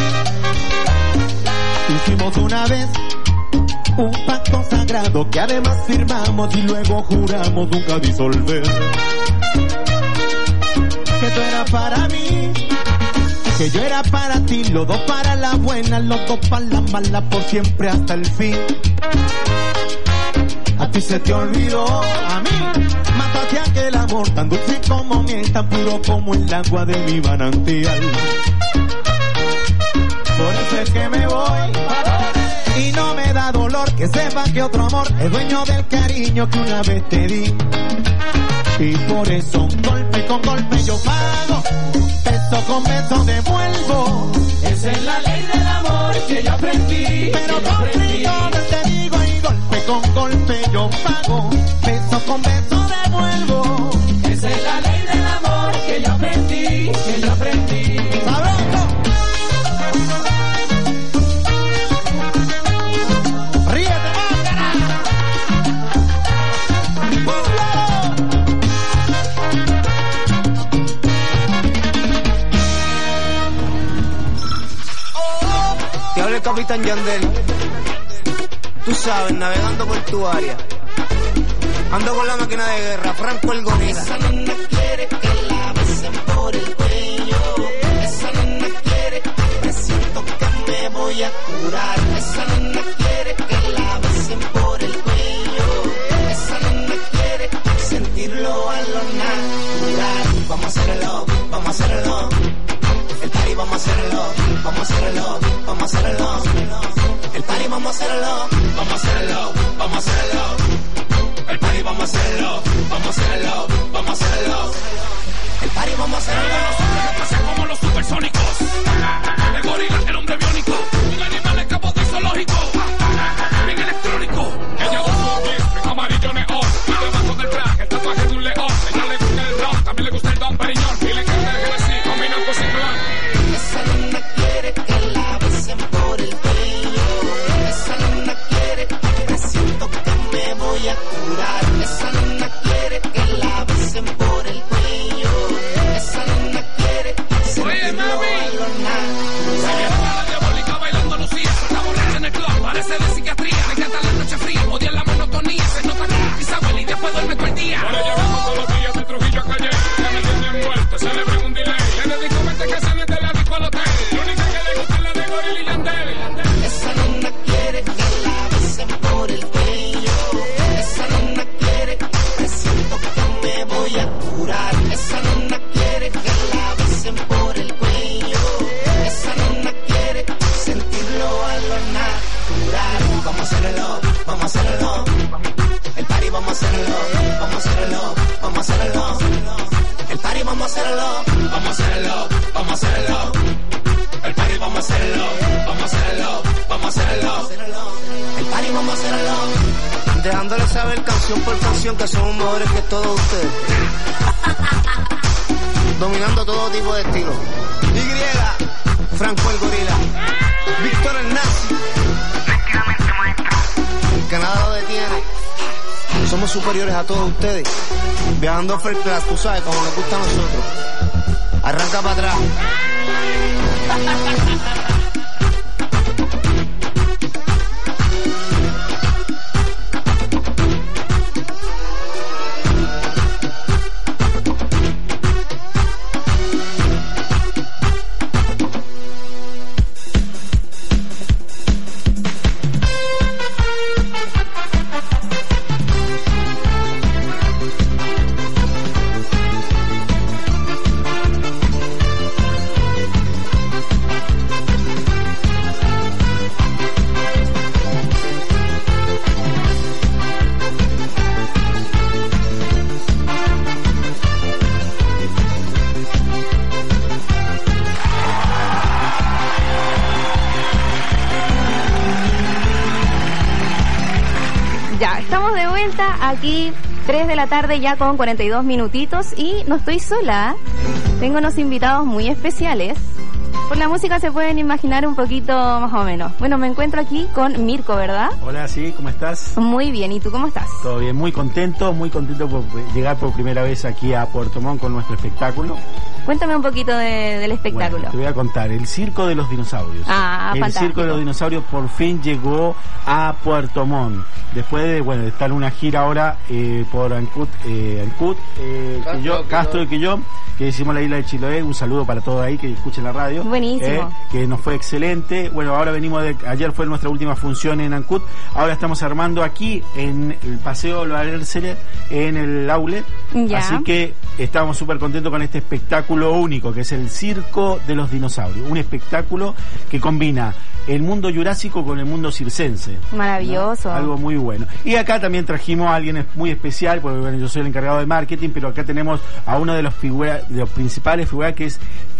Hicimos una vez un pacto sagrado que además firmamos y luego juramos nunca disolver. Que tú eras para mí, que yo era para ti, los dos para la buena, los dos para la mala, por siempre hasta el fin. A ti se te olvidó, a mí mataste aquel amor tan dulce como miel, tan puro como el agua de mi manantial. Por eso es que me voy y no me da dolor que sepa que otro amor es dueño del cariño que una vez te di. Y por eso golpe con golpe yo pago, beso con beso devuelvo. Esa es la ley del amor que yo aprendí. Pero que yo aprendí. contigo te digo y golpe con golpe yo pago, beso con beso devuelvo. Esa es la ley del amor que yo aprendí, que yo aprendí. ¡Sabroso! ¡Ríete, máscara! Te habla el Capitán Yandel. Tú sabes, navegando por tu área. Ando con la máquina de guerra, Franco el gorila. Esa nena quiere que la besen por el cuello. Esa nena quiere, presiento que me voy a curar. Esa nena quiere que la besen por el cuello. Esa nena quiere sentirlo a lo natural. Vamos a hacerlo, vamos a hacerlo. El party vamos a hacerlo, vamos a hacerlo, vamos a hacerlo. El party vamos a hacerlo, vamos a hacerlo, vamos a hacerlo. El party vamos a hacerlo, vamos a hacerlo, vamos a hacerlo. El party vamos a hacerlo. Como los supersónicos, el gorila, el Se viene la diabólica bailando Lucía. Está borracha en el club, parece de psiquiatría. Me encanta la noche fría, odia la monotonía. Se nota que la pisa huele y después duerme todo el día. Ahora llegamos todos los días de Trujillo a Calle. Ya me tienen muerto, celebren un delay. En el disco vente que se mete la disco al hotel. Lo único que le gusta es la de Goril y Yandel. Esa nena quiere que la besen por el cuello. Esa nena quiere, presiento que me voy a curar. Esa nena quiere que la besen por el cuello. Esa nena quiere sentirlo a lo natural. Vamos a hacerlo, vamos a hacerlo. El party vamos a hacerlo, vamos a hacerlo, vamos a hacerlo. El party vamos a hacerlo, vamos a hacerlo, vamos a hacerlo. El party vamos a hacerlo, vamos a hacerlo, vamos a hacerlo. El party vamos a hacerlo. Dejándole saber canción por canción que somos mejores que todos ustedes. Dominando todo tipo de estilo. Y, Franco el gorila. Víctor el nazi. El Canadá lo detiene. Somos superiores a todos ustedes. Viajando first class, tú sabes, como nos gusta a nosotros. Arranca para atrás. Aquí tres de la tarde ya con cuarenta y dos minutitos y no estoy sola. Tengo unos invitados muy especiales. Por la música se pueden imaginar un poquito más o menos. Bueno, me encuentro aquí con Mirko, ¿verdad? Hola, sí, ¿cómo estás? Muy bien, ¿y tú cómo estás? Todo bien, muy contento, muy contento por llegar por primera vez aquí a Puerto Montt con nuestro espectáculo. Cuéntame un poquito de, del espectáculo. Bueno, te voy a contar, el Circo de los Dinosaurios. Ah, el fantástico. Circo de los Dinosaurios por fin llegó a Puerto Montt. Después de, bueno, de estar en una gira ahora eh, por Ancud, eh, Ancud eh, Castro, Quillón, Castro y Quillón, que hicimos la isla de Chiloé. Un saludo para todos ahí que escuchen la radio. Buenísimo. Eh, que nos fue excelente. Bueno, ahora venimos de, ayer fue nuestra última función en Ancud. Ahora estamos armando aquí en el Paseo Loarcere, en el Outlet. Ya. Así que estamos súper contentos con este espectáculo único, que es el Circo de los Dinosaurios. Un espectáculo que combina el mundo jurásico con el mundo circense. Maravilloso. ¿No? Algo muy bueno. Y acá también trajimos a alguien muy especial, porque bueno, yo soy el encargado de marketing, pero acá tenemos a uno de los figuras, de los principales figuras, que es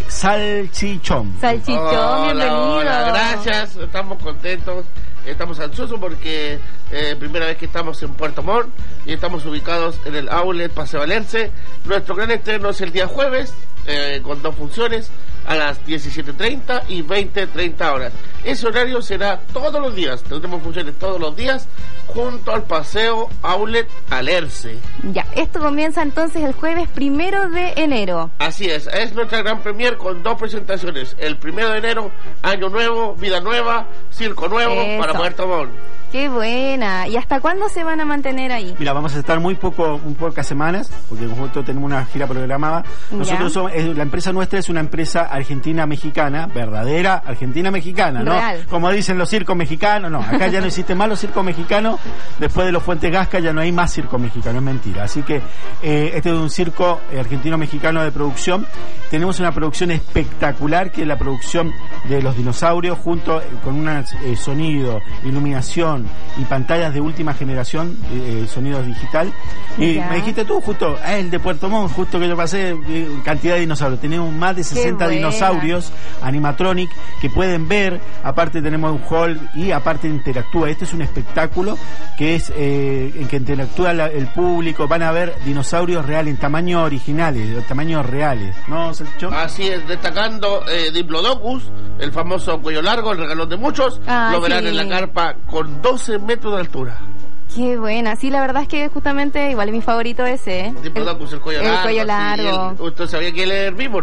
Salchichón. Salchichón, hola, bienvenido. Hola, gracias, estamos contentos, estamos ansiosos porque eh, primera vez que estamos en Puerto Montt y estamos ubicados en el Outlet Paseo Valerce. Nuestro gran estreno es el día jueves, eh, con dos funciones a las diecisiete treinta y veinte treinta horas. Ese horario será todos los días, tendremos funciones todos los días junto al Paseo Outlet Valerce. Ya, esto comienza entonces el jueves primero de enero. Así es, es nuestra gran premier con dos presentaciones. El primero de enero, Año Nuevo, Vida Nueva, Circo Nuevo. Eso. Para Puerto Montt. Qué buena. ¿Y hasta cuándo se van a mantener ahí? Mira, vamos a estar muy poco, muy pocas semanas, porque nosotros tenemos una gira programada. Nosotros somos, es, la empresa nuestra es una empresa argentina-mexicana, verdadera argentina-mexicana, ¿no? Real. Como dicen los circos mexicanos, no, acá ya no existen más los circos mexicanos, después de los Fuentes Gasca ya no hay más circo mexicano, es mentira. Así que eh, este es un circo argentino-mexicano de producción. Tenemos una producción espectacular, que es la producción de los dinosaurios, junto con un eh, sonido, iluminación y pantallas de última generación, eh, sonidos digital. Y ya. Me dijiste tú, justo, ah, el de Puerto Montt, justo que yo pasé, eh, cantidad de dinosaurios. Tenemos más de sesenta dinosaurios animatronic que pueden ver. Aparte tenemos un hall y aparte interactúa. Este es un espectáculo que es eh, en que interactúa la, el público. Van a ver dinosaurios reales, en tamaño originales, en tamaños reales, ¿no, Salchichón? Así es, destacando eh, Diplodocus, el famoso cuello largo, el regalón de muchos. Ah, lo verán sí. en la carpa con doce metros de altura. Qué buena, sí, la verdad es que justamente igual es mi favorito ese, ¿eh? Diplodocus, el, el cuello el largo. Cuello largo. Sí, el, ¿usted sabía que él es herbívoro?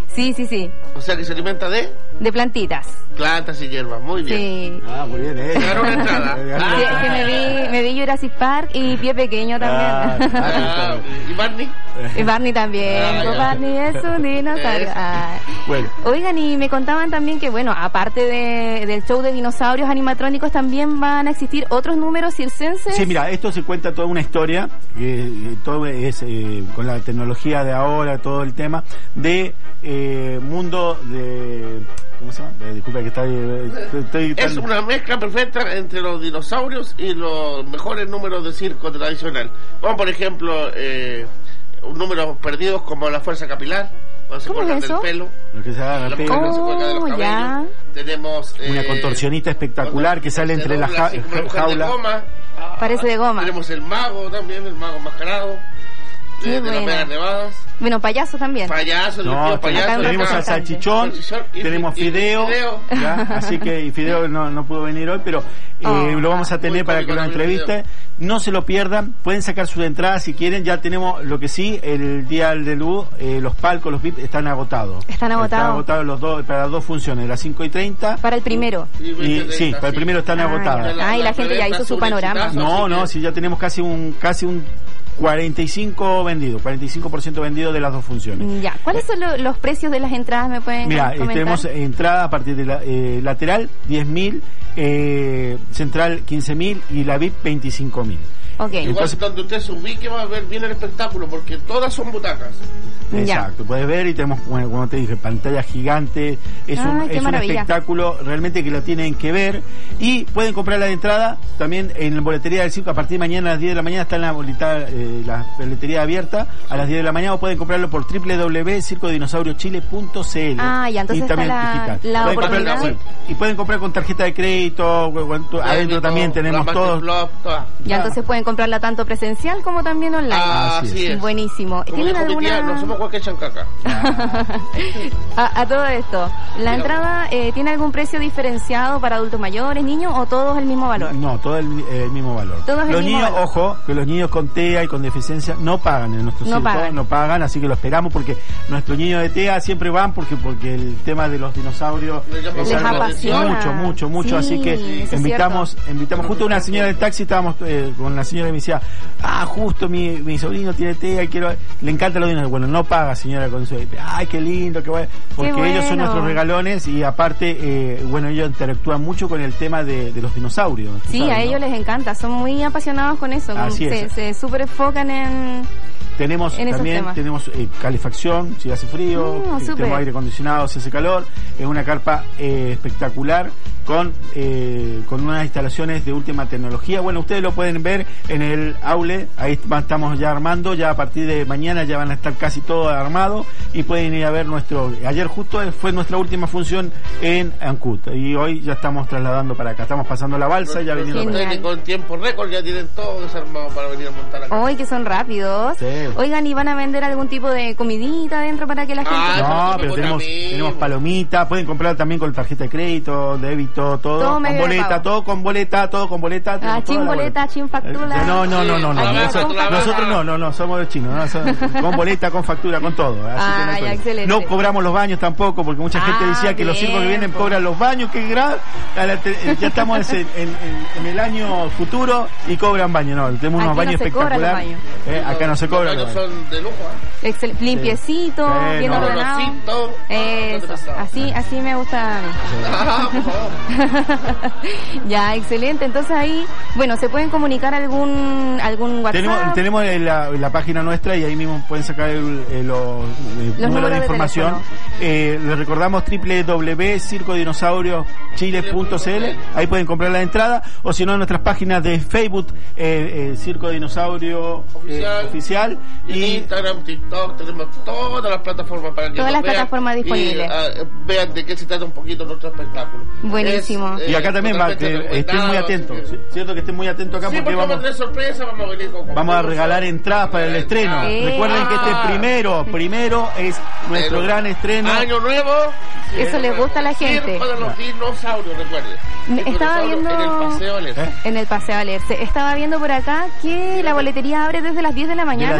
Sí, sí, sí. O sea que se alimenta de De plantitas. plantas y hierbas. Muy bien. Sí. Ah, muy bien, eh. Ganó una entrada. Sí, es que me vi, me vi Jurassic Park y Pie Pequeño también. Ah, ¿y Barney? Y Barney también. Ah, pues ya. Barney es un dinosaurio. Eso. Ah. Bueno. Oigan, y me contaban también que, bueno, aparte de, del show de dinosaurios animatrónicos, también van a existir otros números circenses. Sí, mira, esto se cuenta toda una historia, eh, todo es eh, con la tecnología de ahora, todo el tema de eh, mundo de... ¿Cómo se llama? Eh, disculpa que está ahí, eh, estoy tan- Es una mezcla perfecta entre los dinosaurios y los mejores números de circo tradicional. Como por ejemplo, eh, números perdidos como la fuerza capilar, cuando se ¿Cómo es cuelgan del eso? pelo. Lo que se llama La pelo. mujer no se cuelga de los Oh, cabellos. ya. Tenemos Una eh, contorsionista espectacular que sale se entre la dobla ja- así como la mujer de jaula. goma. Parece de goma. Tenemos el mago también, el mago enmascarado. Qué eh, de las buena. Vegas Nevadas. Bueno, payaso también. Payaso, No, divertido payaso. tenemos al salchichón, y- tenemos y- y Fideo, Fideo. ¿ya? Así que y Fideo no, no pudo venir hoy, pero eh, Oh, lo vamos a tener muy para que cómico lo también entreviste. No se lo pierdan, pueden sacar sus entradas si quieren. Ya tenemos lo que sí, el día del debut, eh, los palcos, los V I P están agotados. Están agotados. Están agotados los dos, para las dos funciones, las cinco y treinta. Para el primero. Y, sí, para el primero están Ah, agotadas. Ah, y la gente ya hizo su panorama. No, no, si ya tenemos casi un casi un cuarenta y cinco vendido, cuarenta y cinco por ciento vendido de las dos funciones. Ya. ¿Cuáles son lo- los precios de las entradas? ¿Me pueden Mira, eh, comentar? tenemos entrada a partir de la eh, lateral diez mil, eh, central quince mil y la V I P veinticinco mil. Ok. Igual Entonces- donde usted se ubique va a ver bien el espectáculo porque todas son butacas. Exacto, puedes ver y tenemos, bueno, como te dije, pantalla gigante, es un, Ay, qué es un maravilla. espectáculo realmente que lo tienen que ver y pueden comprar la entrada también en la boletería del circo a partir de mañana a las diez de la mañana está en la, boleta, eh, la boletería abierta a las diez de la mañana o pueden comprarlo por doble u doble u doble u punto circo dinosaurio chile punto c l. Ah, ya, entonces y está también la- digital. la Pueden comprar- oportunidad. sí, y pueden comprar con tarjeta de crédito, cu- cu- adentro también tenemos todo. Ya, entonces pueden comprarla tanto presencial como también online. Ah, así es. Buenísimo. Como ¿Tienen dijo mi tía, alguna...? no somos cualquier chancaca. a, a todo esto, ¿la entrada eh, tiene algún precio diferenciado para adultos mayores, niños o todos el mismo valor? No, todo el, el mismo valor. Todos el los mismo niños, valor. ojo, que los niños con T E A y con deficiencia no pagan en nuestro No circo, pagan. no pagan, así que lo esperamos porque nuestros niños de T E A siempre van porque porque el tema de los dinosaurios Les llama es mucho algo- la atención. mucho, mucho, mucho, Sí, así que eso es invitamos, invitamos justo una señora del taxi, estábamos eh, con la señora y me decía, ah, justo mi, mi sobrino tiene T E A y quiero, le encanta los dinosaurios. Bueno, no paga señora con su, ay, qué lindo, qué bueno, porque Qué ellos son bueno. nuestros regalones y aparte, eh, bueno, ellos interactúan mucho con el tema de, de los dinosaurios. tú Sí, sabes, a ¿no? ellos les encanta, son muy apasionados con eso, con- Así se, es. se super enfocan en... Tenemos en esos también temas. tenemos eh, calefacción, si hace frío, Mm, si súper. tenemos aire acondicionado, si hace calor. Es una carpa eh, espectacular con eh, con unas instalaciones de última tecnología. Bueno, ustedes lo pueden ver en el aule, ahí va- estamos ya armando, ya a partir de mañana ya van a estar casi todo armado y pueden ir a ver nuestro... Ayer justo fue nuestra última función en Ancud y hoy ya estamos trasladando para acá, estamos pasando la balsa, ya viniendo para acá. Técnico en tiempo récord ya tienen todo desarmado para venir a montar acá. Hoy que son rápidos. Sí. Oigan, ¿y van a vender algún tipo de comidita adentro para que la gente... No, pero tenemos, tenemos palomitas, pueden comprar también con tarjeta de crédito, débito, todo, Todo con medio de boleta, pago. todo con boleta, todo con boleta. Ah, tenemos toda chin la boleta, chin factura. Eh, No, no, no, no, no, Aquí nosotros, con factura. nosotros no, no, no, somos los chinos, no, son- con boleta, con factura, con todo. Así Ah, que no, hay ya, problema. excelente. No cobramos los baños tampoco, porque mucha gente Ah, decía que los bien, circos que vienen pues. cobran los baños, que grave. Ya estamos en, en- en- en el año futuro y cobran baños, no, tenemos unos Aquí no baños se cobran los espectaculares. baños. Eh, acá no se Los cobran. baños los baños. son de lujo. ¿eh? Excel- limpiecito, Sí, bien no. ordenado. Olorcito. Eso, así, así me gusta a mí. Ah, por favor. Ya, excelente. Entonces ahí, bueno, se pueden comunicar algún algún WhatsApp. Tenemos, tenemos en la, en la página nuestra y ahí mismo pueden sacar el, el- los, el número números de de información. Eh, les recordamos doble u doble u doble u punto circo dinosaurio chile punto c l. Ahí pueden comprar la entrada o si no en nuestras páginas de Facebook eh, eh, Circo Dinosaurio eh, Oficial. oficial Y en y Instagram, TikTok, tenemos todas las plataformas para que Todas nos las vean plataformas disponibles. Y, ah, vean de qué se trata un poquito nuestro espectáculo. Buenísimo. y acá también va, que estén muy atentos, ¿sí? cierto que estén muy atentos acá Sí, porque porque vamos a vamos tener sorpresa, vamos a venir con Vamos a regalar entradas para el estreno. Eh. Recuerden que este primero, primero es nuestro Pero- gran estreno. Año nuevo. Eso le gusta a la gente. Circo de los dinosaurios, recuerden. Me- Circo estaba dinosaurio viendo- En el Paseo Alerce. ¿Eh? En el Paseo Alerce. Estaba viendo por acá que la boletería abre desde las diez de la De mañana. las diez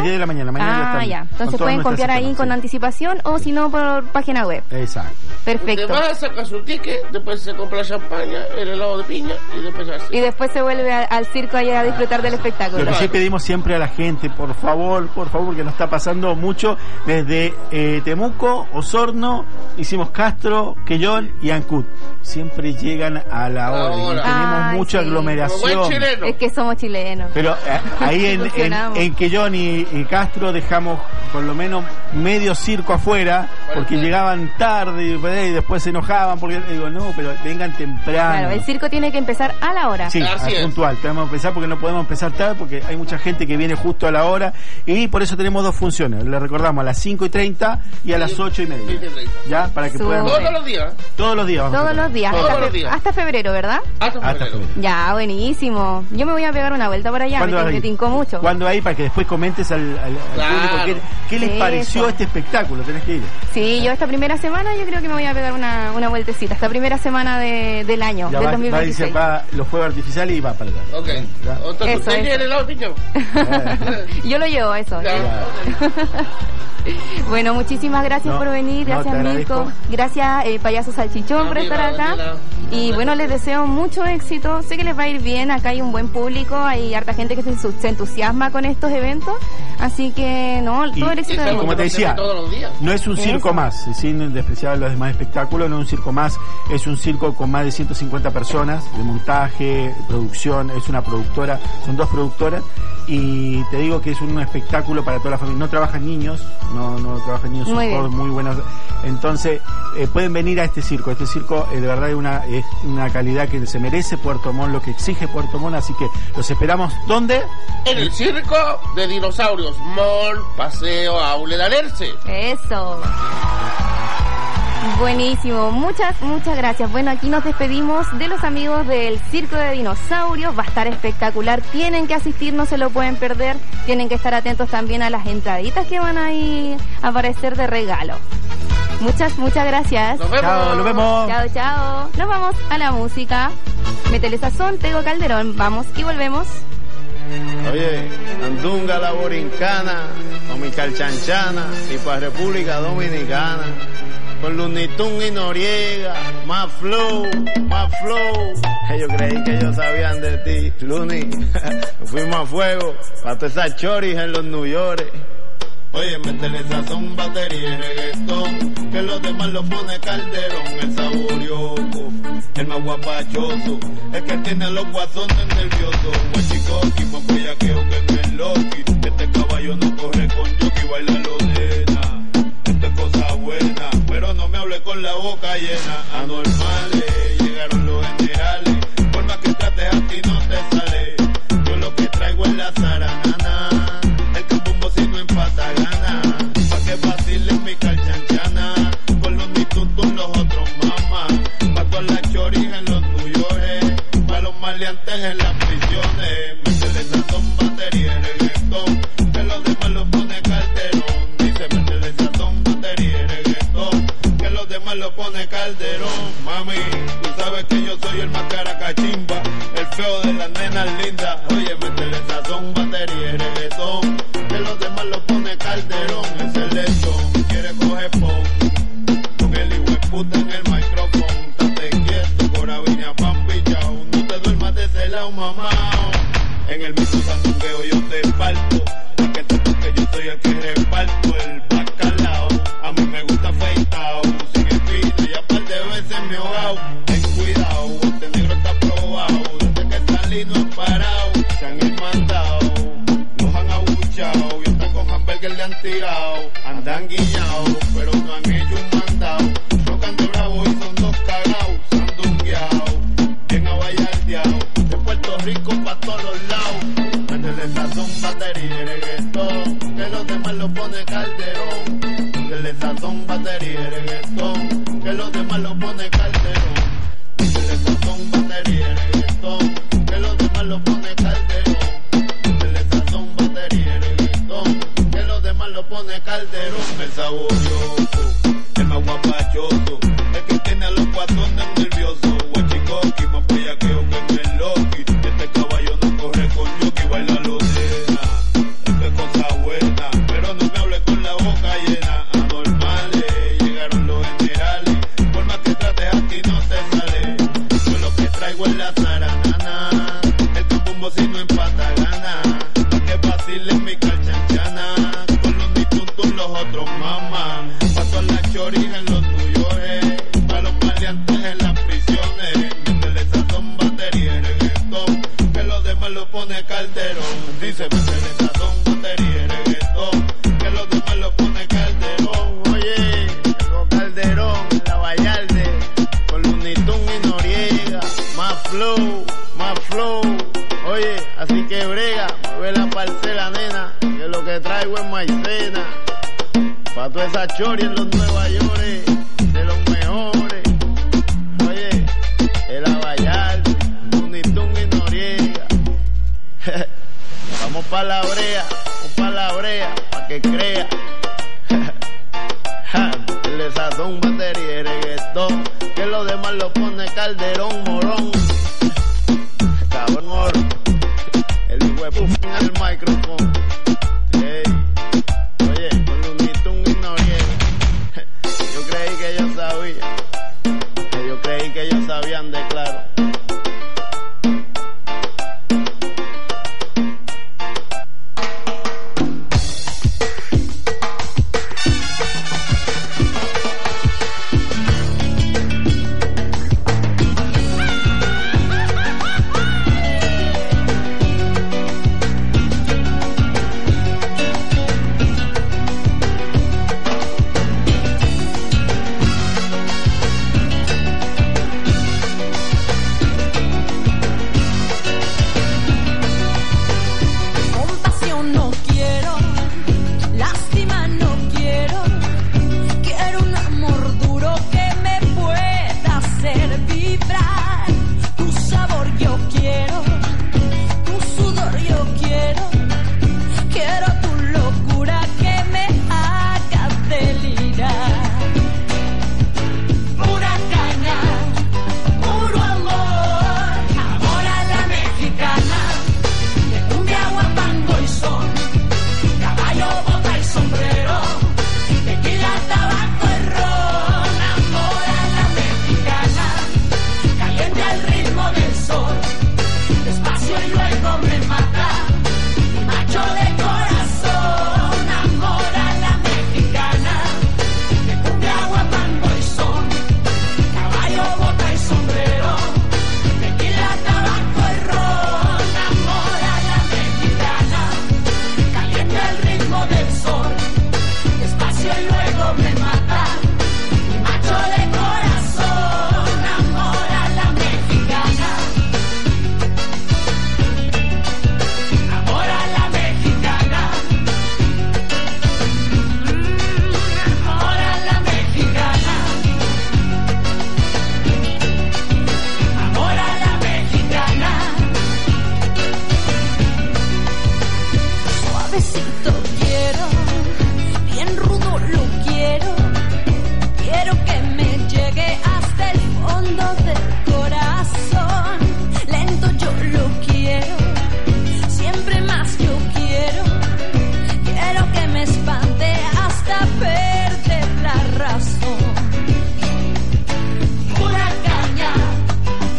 diez de la mañana. Mañana ya Ah, están ya. con Entonces todas pueden nuestras comprar ahí etapas, con sí. anticipación o si no por página web. Exacto. Perfecto. Usted va, saca su ticket, después se compra la champaña, el helado de piña y después ya se... Y después se vuelve a- al circo ahí a disfrutar del espectáculo. Lo que sí pedimos siempre a la gente, por favor, por favor, que nos está pasando mucho, desde eh, Temuco, Osorno, hicimos Castro, Quellón y Ancud. Siempre llegan a la hora y tenemos Ay, mucha sí. aglomeración. Es que somos chilenos. Pero eh, ahí en, en, Funcionamos. en Quellón y, y Castro dejamos por lo menos medio circo afuera, porque llegaban tarde y, y después se enojaban, porque digo, no, pero vengan temprano. Claro, el circo tiene que empezar a la hora. Sí, Así es es. puntual. Tenemos que empezar porque no podemos empezar tarde, porque hay mucha gente que viene justo a la hora y por eso tenemos dos funciones. Le recordamos a las cinco y treinta y a las ocho y media. ¿Ya? Para que Súper. puedan. Todos los días. Todos los días. vamos a Todos tener. los días, Todos hasta, los fe- días. hasta febrero, ¿verdad? Hasta Hasta febrero. febrero. Ya, buenísimo. Yo me voy a pegar una vuelta por allá, me, ¿Cuándo vas a me ir? tincó mucho. ¿Cuándo ahí? Para que después comentes al, al- al Claro. público qué, qué les Eso. pareció este espectáculo. Tenés que ir. Sí, yo esta primera semana yo creo que me voy a pegar una, una vueltecita, esta primera semana de, del año, Ya del va, dos mil va a irse veintiséis. para los fuegos artificiales y va para allá. Ok. Ya. Entonces, Eso, ¿usted eso. quiere el helado de piña? Yo lo llevo eso. Ya. Bueno, muchísimas gracias No, por venir, no, gracias te Mirko, agradezco. gracias eh, Payaso Salchichón por Amiga, estar acá. Daniela. Y bueno, les deseo mucho éxito, sé que les va a ir bien, acá hay un buen público, hay harta gente que se, se entusiasma con estos eventos, así que no, Y- todo el éxito y del como mundo. te decía, Todos los días. no es un Eso. circo más, sin despreciar los demás espectáculos, no es un circo más, es un circo con más de ciento cincuenta personas de montaje, producción, es una productora, son dos productoras y te digo que es un espectáculo para toda la familia. No trabajan niños, no, no trabajan niños, son Muy bien. todos muy buenos. Entonces, eh, pueden venir a este circo. Este circo eh, de verdad es una, es una calidad que se merece Puerto Montt, lo que exige Puerto Montt, así que los esperamos. ¿Dónde? En el circo de dinosaurios, Mall, Paseo, Aule Danerse. Eso. Buenísimo, muchas, muchas gracias. Bueno, aquí nos despedimos de los amigos del Circo de Dinosaurios. Va a estar espectacular. Tienen que asistir, no se lo pueden perder. Tienen que estar atentos también a las entraditas que van a ir a aparecer de regalo. Muchas, muchas gracias. Nos vemos. Chao, nos vemos. Chao, chao. Nos vamos a la música. Métele sazón, Tego Calderón. Vamos y volvemos. Oye, Andunga la Borincana, con mi calchanchana y para República Dominicana. Con Lunitun y Noriega, más flow, más flow. Yo creí que ellos sabían de ti, Luni. Fuimos a fuego, para todas esas choris en los New York. Oye, métele sazón, batería y reggaetón, que los demás lo pone Calderón, el saborioco, el más guapachoso, el que tiene los guasones nerviosos, un chicoqui, más bellaqueo que en el Loki, este caballo no corre con jockey, baila lo nena, esto es cosa buena, pero no me hable con la boca llena, anormales, llegaron los generales, por más que trates a ti no te sale, yo lo que traigo es la zaranana, el cambumbo si no empata gana, pa' que vacilen mi calchanchana, con los mitutos los otros mamás, pa' todas las choris en los New York, pa' los maleantes en las prisiones, métele sazón, batería y reggaetón, que los demás lo pone Calderón, dice métele sazón, batería y reggaetón, que los demás lo pone Calderón, mami, tú sabes que yo soy el más caracachimba, el feo de las nenas lindas, oye, métele sazón, batería y reggaetón, que los demás lo pone Calderón, es el lechón, quiere coger pon, con el hijo de puta en el micrófono, estate quieto, corabina, pan pichao, no te duermas de ese lado, mamá, en el mismo sandungueo yo te parto, pa' que sepas que yo soy el que reparto el bacalao, a mí me gusta afeitao, sin espina y a par de veces me he ahogado, ten cuidado, este negro está probado, desde que salí no he parado, se han mandado, los han abuchado, yo tengo hamburger le han tirado, andan guiñados, pero no han hecho un mandado, tocan de bravo y son dos cagados, sandungueados, bien abayardeados, de Puerto Rico pa' todos los lados, métele sazón, batería y reggaetón, que los demás lo pone Calderón, métele sazón, batería y reggaetón, que los demás lo pone Calderón, métele sazón, batería y reggaetón, que los demás lo pone Calderón, métele sazón, batería y reggaetón, que los demás lo pone Calderón, el saborioso, el flow, más flow. Oye, así que brega, mueve la parcela, nena, que lo que traigo es maicena. Pa' toda esa chori en los Nueva York, de los mejores. Oye, el Abayal, Tunitun y Noriega. Vamos pa' la brea, vamos pa' la brea, pa' que crea. Le sazón, batería y reggaetón, que lo demás lo pone Calderón, Morón. Cabrón, el hijo de puff en el micrófono. Hey. Oye, con Lunitun y Noriega. Yo creí que ellos sabían. Yo creí que ellos sabían de claro. Compasión no quiero, lástima no quiero, quiero un amor duro que me pueda hacer vibrar.